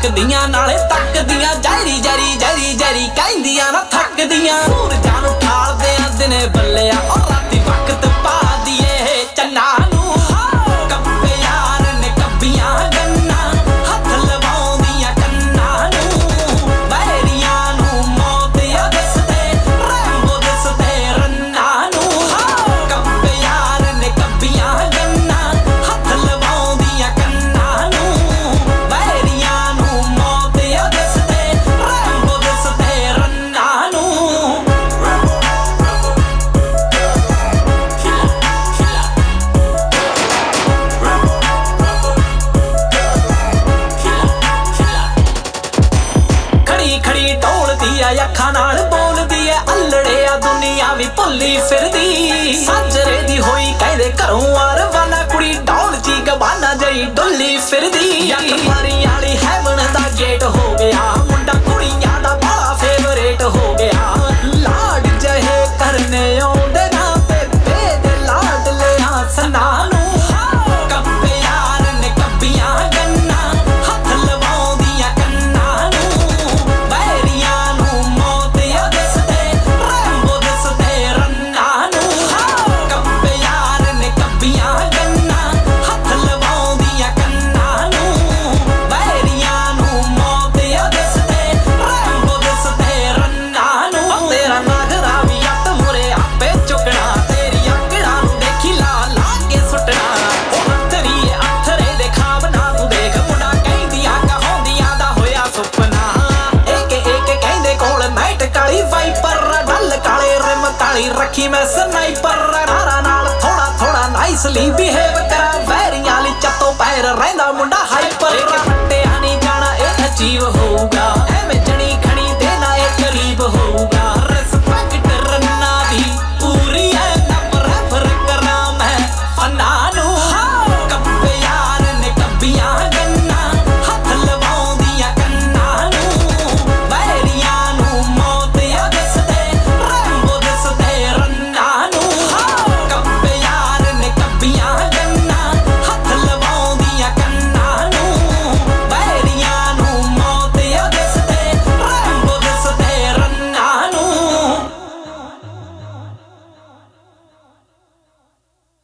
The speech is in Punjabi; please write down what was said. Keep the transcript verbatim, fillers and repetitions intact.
ਚੱਕਦੀਆਂ ਨਾਲੇ ਤੱਕਦੀਆਂ ਜੈਰੀ ਜੈਰੀ ਜੈਰੀ ਜੈਰੀ ਕਹਿੰਦੀਆਂ ਨਾ ਥੱਕਦੀਆਂ ਸੂਰਜਾਂ ਨੂੰ ਠਾਲਦੇ ਆ ਦਿਨੇ ਬੱਲਿਆ ਔਰ ਰਾਤੀ ਵਕਤ ਪਾ ਦੀਏ ਚੰਨਾ ਨੂੰ ਕੱਬੇ ਯਾਰ ਨੇ ਕੱਬੀਆਂ ਗੰਨਾਂ ਹੱਥ ਲਵਾਉਂਦੀਆਂ ਕੰਨਾਂ ਨੂੰ ਬਹਿਰੀਆਂ ਨੂੰ ਮੌਤ ਆ ਦਿਸਦੇ ਰੈਂਬੋ ਦਿਸਦੇ ਰੰਨਾਂ ਨੂੰ ਕੱਬੇ ਯਾਰ ਨੇ ਕੱਬੀਆਂ ਗੰਨਾਂ ਹੱਥ ਲਵਾਉਂਦੀਆਂ ਕੰਨਾਂ ਨੂੰ ਬਹਿਰੀਆਂ ਨੂੰ ਮੌਤ ਆ ਦਿਸਦੇ ਰੈਂਬੋ ਦਿਸਦੇ ਰੰਨਾਂ ਨੂੰ ਖੜੀ ਖੜੀ ਢੋਲਦੀ ਆ ਅੱਖਾਂ ਨਾਲ ਬੋਲਦੀ ਐ ਅਲੜੇ ਆ ਦੁਨੀਆ ਵੀ ਭੁੱਲੀ ਫਿਰਦੀ ਸਾਜਰੇ ਦੀ ਹੋਈ ਕਹਿੰਦੇ ਘਰੋਂ ਆ ਰਵਾਨਾ ਕੁੜੀ ਢੋਲ ਜੀ ਗਵਾਨਾ ਜਈ ਡੁੱਲੀ ਫਿਰਦੀ ਯਾਰ ਮਾਰੀ ਵਾਲੀ ਹੈਵਨ ਦਾ ਗੇਟ ਹੋ ਗਿਆ ਮੁੰਡਾ ਕੁੜੀਆਂ ਦਾ ਬੜਾ ਫੇਵਰੇਟ ਹੋ ਗਿਆ ਲਾਡ ਜਹੇ ਕਰਨੇ ਆਉਂਦੇ ਨਾ ਬੇਬੇ ਦੇ ਲਾਡ ਲਿਆ ਸਨਾ ਨੂੰ ਕੱਬੇ ਯਾਰ ਨੇ ਕੱਬੀਆਂ ਗੰਨਾਂ ਹੱਥ ਲਵਾਉਂਦੀਆਂ ਕੰਨਾਂ ਨੂੰ ਬਹਿਰੀਆਂ ਨੂੰ ਮੌਤ ਆ ਦਿਸਦੇ ਰੈਂਬੋ ਦਿਸਦੇ ਰੰਨਾਂ ਨੂੰ ਕੱਬੇ ਯਾਰ ਨੇ ਕੱਬੀਆਂ ਗੰਨਾਂ ਹੱਥ ਲਵਾਉਂਦੀਆਂ ਕੰਨਾਂ ਨੂੰ ਬਹਿਰੀਆਂ ਨੂੰ ਮੌਤ ਆ ਦਿਸਦੇ ਰੈਂਬੋ ਦਿਸਦੇ ਰੰਨਾਂ ਨੂੰ ਤੇਰਾ ਨਾਗਰਾ ਵੀ ਅੱਟ ਮੁਰੇ ਆਪੇ ਚੁੱਕਣਾ ਤੇਰੀ ਆਕੜਾਂ ਨੂੰ ਦੇਖੀ ਲਾ ਲਾ ਕੇ ਸੁੱਟਣਾ ਉਹ ਅੱਥਰੀ ਅੱਥਰੇ ਦੇ ਖਾਬ ਨਾ ਤੂੰ ਦੇਖ ਮੁੰਡਾ ਕਹਿੰਦੀਆਂ ਕਹਾਉਂਦੀਆਂ ਦਾ ਹੋਇਆ ਸੁਪਨਾ ਇੱਕ ਇੱਕ ਕਹਿੰਦੇ ਕੋਲ ਨਾਈਟ ਕਾਲੀ ਵਾਈਪਰ ਡੱਲ ਕਾਲੇ ਰਿਮ ਕਾਲੀ ਰੱਖੀ ਮੈਂ ਸਨਾਈਪਰ ਨਾਰਾ ਨਾਲ ਥੋੜਾ ਥੋੜਾ ਨਾਈਸਲੀ ਬਿਹੇਵ ਕਰਾਂ ਵੈਰੀਆਂ ਲਈ ਚੱਤੋ ਪੈਰ ਰਹਿੰਦਾ